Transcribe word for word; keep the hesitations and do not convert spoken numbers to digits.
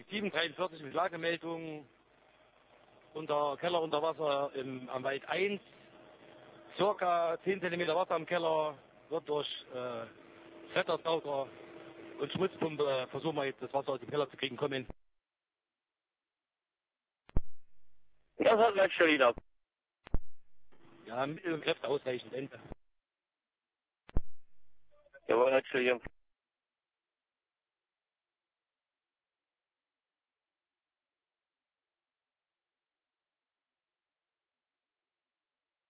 sieben dreiundvierzig mit Lagemeldung. Unter Keller unter Wasser im, am Wald eins. Circa zehn Zentimeter Wasser im Keller. Wird durch äh, Wettersauger und Schmutzpumpe versuchen wir jetzt das Wasser aus dem Keller zu kriegen. Kommen. Das hat Leitstelle ab. Ja, Mittel und Kräfte ausreichend. Ende. Jawohl, Leitstelle.